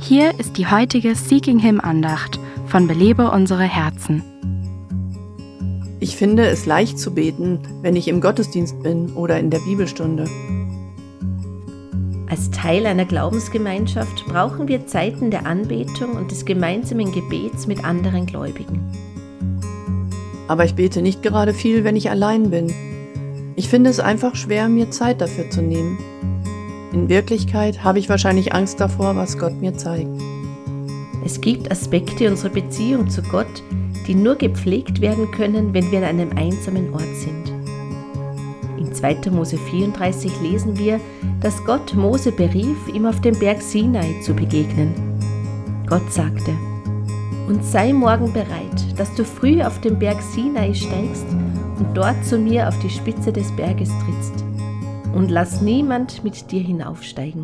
Hier ist die heutige Seeking Him Andacht von Belebe unsere Herzen. Ich finde es leicht zu beten, wenn ich im Gottesdienst bin oder in der Bibelstunde. Als Teil einer Glaubensgemeinschaft brauchen wir Zeiten der Anbetung und des gemeinsamen Gebets mit anderen Gläubigen. Aber ich bete nicht gerade viel, wenn ich allein bin. Ich finde es einfach schwer, mir Zeit dafür zu nehmen. In Wirklichkeit habe ich wahrscheinlich Angst davor, was Gott mir zeigt. Es gibt Aspekte unserer Beziehung zu Gott, die nur gepflegt werden können, wenn wir an einem einsamen Ort sind. In 2. Mose 34 lesen wir, dass Gott Mose berief, ihm auf dem Berg Sinai zu begegnen. Gott sagte: Und sei morgen bereit, dass du früh auf den Berg Sinai steigst und dort zu mir auf die Spitze des Berges trittst. Und lass niemand mit dir hinaufsteigen.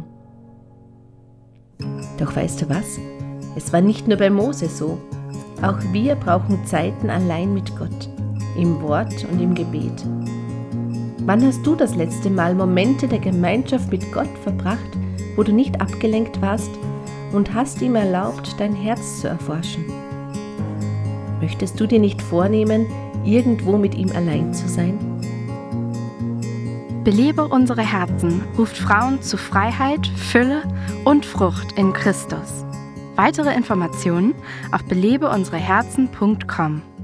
Doch weißt du was? Es war nicht nur bei Mose so. Auch wir brauchen Zeiten allein mit Gott, im Wort und im Gebet. Wann hast du das letzte Mal Momente der Gemeinschaft mit Gott verbracht, wo du nicht abgelenkt warst und hast ihm erlaubt, dein Herz zu erforschen? Möchtest du dir nicht vornehmen, irgendwo mit ihm allein zu sein? Belebe unsere Herzen ruft Frauen zu Freiheit, Fülle und Frucht in Christus. Weitere Informationen auf belebeunsereherzen.com.